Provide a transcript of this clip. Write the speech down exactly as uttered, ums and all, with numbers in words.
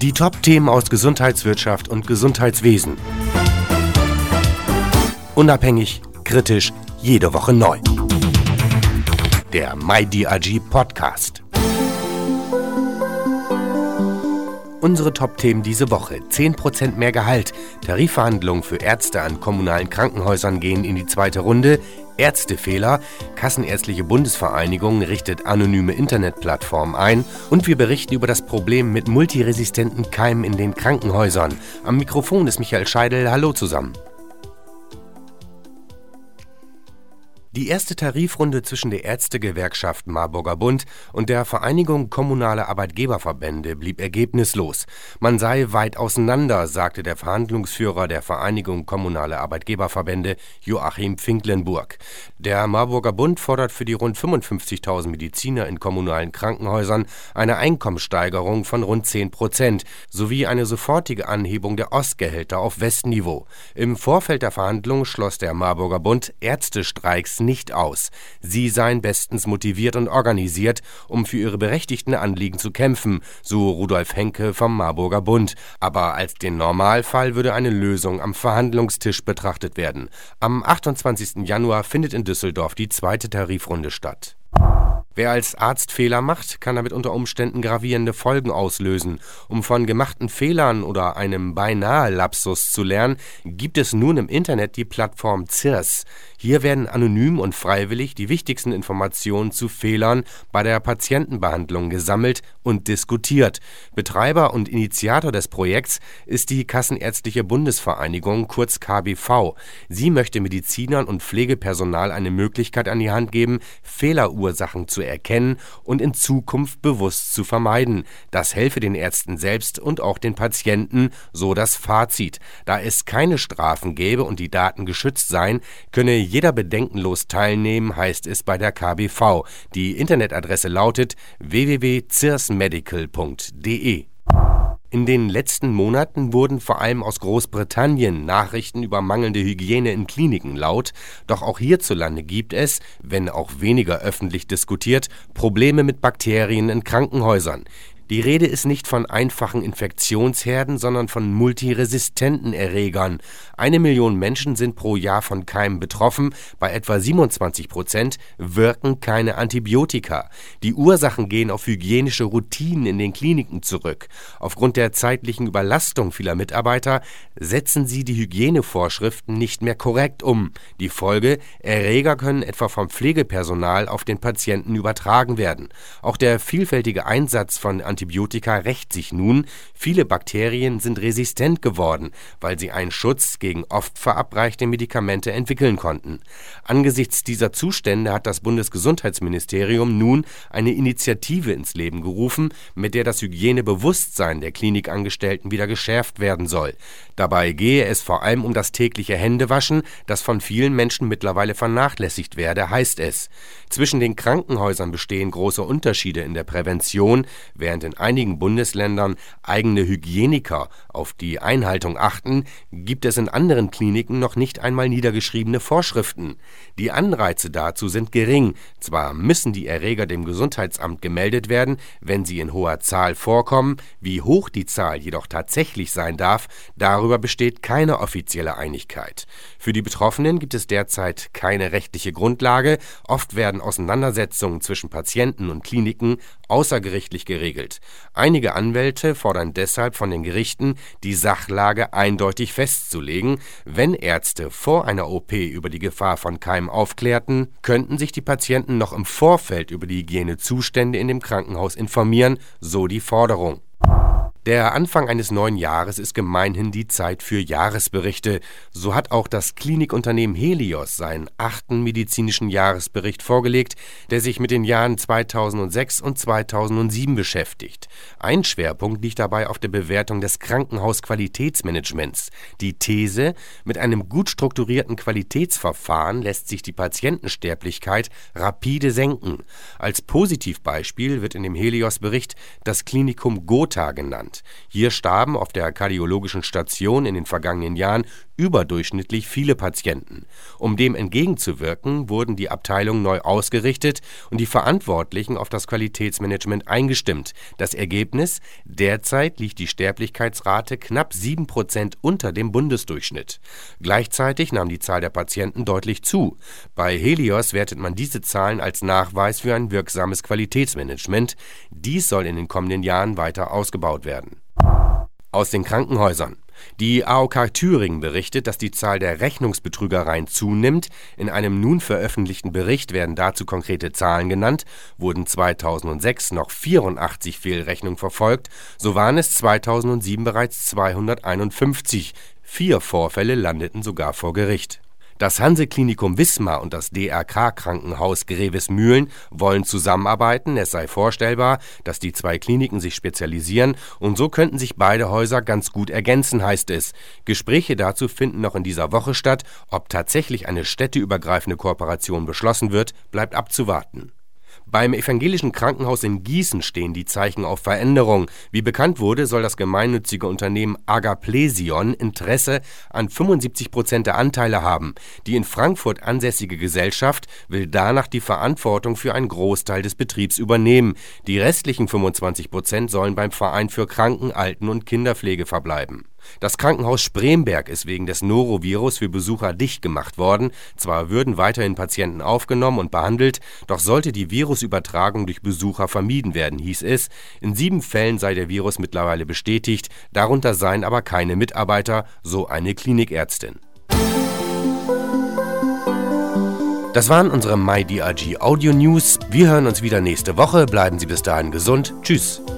Die Top-Themen aus Gesundheitswirtschaft und Gesundheitswesen. Unabhängig, kritisch, jede Woche neu. Der MyDRG Podcast. Unsere Top-Themen diese Woche: zehn Prozent mehr Gehalt, Tarifverhandlungen für Ärzte an kommunalen Krankenhäusern gehen in die zweite Runde, Ärztefehler, Kassenärztliche Bundesvereinigung richtet anonyme Internetplattformen ein und wir berichten über das Problem mit multiresistenten Keimen in den Krankenhäusern. Am Mikrofon ist Michael Scheidel. Hallo zusammen. Die erste Tarifrunde zwischen der Ärztegewerkschaft Marburger Bund und der Vereinigung Kommunale Arbeitgeberverbände blieb ergebnislos. Man sei weit auseinander, sagte der Verhandlungsführer der Vereinigung Kommunale Arbeitgeberverbände, Joachim Finklenburg. Der Marburger Bund fordert für die rund fünfundfünfzigtausend Mediziner in kommunalen Krankenhäusern eine Einkommenssteigerung von rund zehn Prozent sowie eine sofortige Anhebung der Ostgehälter auf Westniveau. Im Vorfeld der Verhandlungen schloss der Marburger Bund Ärztestreiks nicht aus. Sie seien bestens motiviert und organisiert, um für ihre berechtigten Anliegen zu kämpfen, so Rudolf Henke vom Marburger Bund. Aber als den Normalfall würde eine Lösung am Verhandlungstisch betrachtet werden. Am achtundzwanzigsten Januar findet in Düsseldorf die zweite Tarifrunde statt. Wer als Arzt Fehler macht, kann damit unter Umständen gravierende Folgen auslösen. Um von gemachten Fehlern oder einem beinahe Lapsus zu lernen, gibt es nun im Internet die Plattform C I R S. Hier werden anonym und freiwillig die wichtigsten Informationen zu Fehlern bei der Patientenbehandlung gesammelt und diskutiert. Betreiber und Initiator des Projekts ist die Kassenärztliche Bundesvereinigung, kurz K B V. Sie möchte Medizinern und Pflegepersonal eine Möglichkeit an die Hand geben, Fehlerursachen zu erkennen und in Zukunft bewusst zu vermeiden. Das helfe den Ärzten selbst und auch den Patienten, so das Fazit. Da es keine Strafen gäbe und die Daten geschützt seien, könne jeder bedenkenlos teilnehmen, heißt es bei der K B V. Die Internetadresse lautet w w w punkt cirsmedical punkt d e. In den letzten Monaten wurden vor allem aus Großbritannien Nachrichten über mangelnde Hygiene in Kliniken laut. Doch auch hierzulande gibt es, wenn auch weniger öffentlich diskutiert, Probleme mit Bakterien in Krankenhäusern. Die Rede ist nicht von einfachen Infektionsherden, sondern von multiresistenten Erregern. Eine Million Menschen sind pro Jahr von Keimen betroffen, bei etwa siebenundzwanzig Prozent wirken keine Antibiotika. Die Ursachen gehen auf hygienische Routinen in den Kliniken zurück. Aufgrund der zeitlichen Überlastung vieler Mitarbeiter setzen sie die Hygienevorschriften nicht mehr korrekt um. Die Folge: Erreger können etwa vom Pflegepersonal auf den Patienten übertragen werden. Auch der vielfältige Einsatz von Antibiotika rächt sich nun. Viele Bakterien sind resistent geworden, weil sie einen Schutz gegen oft verabreichte Medikamente entwickeln konnten. Angesichts dieser Zustände hat das Bundesgesundheitsministerium nun eine Initiative ins Leben gerufen, mit der das Hygienebewusstsein der Klinikangestellten wieder geschärft werden soll. Dabei gehe es vor allem um das tägliche Händewaschen, das von vielen Menschen mittlerweile vernachlässigt werde, heißt es. Zwischen den Krankenhäusern bestehen große Unterschiede in der Prävention, während in einigen Bundesländern eigene Hygieniker auf die Einhaltung achten, gibt es in anderen Kliniken noch nicht einmal niedergeschriebene Vorschriften. Die Anreize dazu sind gering. Zwar müssen die Erreger dem Gesundheitsamt gemeldet werden, wenn sie in hoher Zahl vorkommen, wie hoch die Zahl jedoch tatsächlich sein darf, darüber besteht keine offizielle Einigkeit. Für die Betroffenen gibt es derzeit keine rechtliche Grundlage. Oft werden Auseinandersetzungen zwischen Patienten und Kliniken außergerichtlich geregelt. Einige Anwälte fordern deshalb von den Gerichten, die Sachlage eindeutig festzulegen. Wenn Ärzte vor einer O P über die Gefahr von Keimen aufklärten, könnten sich die Patienten noch im Vorfeld über die Hygienezustände in dem Krankenhaus informieren, so die Forderung. Der Anfang eines neuen Jahres ist gemeinhin die Zeit für Jahresberichte. So hat auch das Klinikunternehmen Helios seinen achten medizinischen Jahresbericht vorgelegt, der sich mit den Jahren zweitausendsechs und zweitausendsieben beschäftigt. Ein Schwerpunkt liegt dabei auf der Bewertung des Krankenhausqualitätsmanagements. Die These: Mit einem gut strukturierten Qualitätsverfahren lässt sich die Patientensterblichkeit rapide senken. Als Positivbeispiel wird in dem Helios-Bericht das Klinikum Gotha genannt. Hier starben auf der kardiologischen Station in den vergangenen Jahren überdurchschnittlich viele Patienten. Um dem entgegenzuwirken, wurden die Abteilungen neu ausgerichtet und die Verantwortlichen auf das Qualitätsmanagement eingestimmt. Das Ergebnis: Derzeit liegt die Sterblichkeitsrate knapp sieben Prozent unter dem Bundesdurchschnitt. Gleichzeitig nahm die Zahl der Patienten deutlich zu. Bei Helios wertet man diese Zahlen als Nachweis für ein wirksames Qualitätsmanagement. Dies soll in den kommenden Jahren weiter ausgebaut werden. Aus den Krankenhäusern. Die A O K Thüringen berichtet, dass die Zahl der Rechnungsbetrügereien zunimmt. In einem nun veröffentlichten Bericht werden dazu konkrete Zahlen genannt. Wurden zweitausendsechs noch vierundachtzig Fehlrechnungen verfolgt, so waren es zweitausendsieben bereits zweihunderteinundfünfzig. Vier Vorfälle landeten sogar vor Gericht. Das Hanse-Klinikum Wismar und das D R K-Krankenhaus Grevesmühlen wollen zusammenarbeiten. Es sei vorstellbar, dass die zwei Kliniken sich spezialisieren und so könnten sich beide Häuser ganz gut ergänzen, heißt es. Gespräche dazu finden noch in dieser Woche statt. Ob tatsächlich eine städteübergreifende Kooperation beschlossen wird, bleibt abzuwarten. Beim evangelischen Krankenhaus in Gießen stehen die Zeichen auf Veränderung. Wie bekannt wurde, soll das gemeinnützige Unternehmen Agaplesion Interesse an fünfundsiebzig Prozent der Anteile haben. Die in Frankfurt ansässige Gesellschaft will danach die Verantwortung für einen Großteil des Betriebs übernehmen. Die restlichen fünfundzwanzig Prozent sollen beim Verein für Kranken-, Alten- und Kinderpflege verbleiben. Das Krankenhaus Spremberg ist wegen des Norovirus für Besucher dicht gemacht worden. Zwar würden weiterhin Patienten aufgenommen und behandelt, doch sollte die Virusübertragung durch Besucher vermieden werden, hieß es. In sieben Fällen sei der Virus mittlerweile bestätigt, darunter seien aber keine Mitarbeiter, so eine Klinikärztin. Das waren unsere MyDRG Audio News. Wir hören uns wieder nächste Woche. Bleiben Sie bis dahin gesund. Tschüss.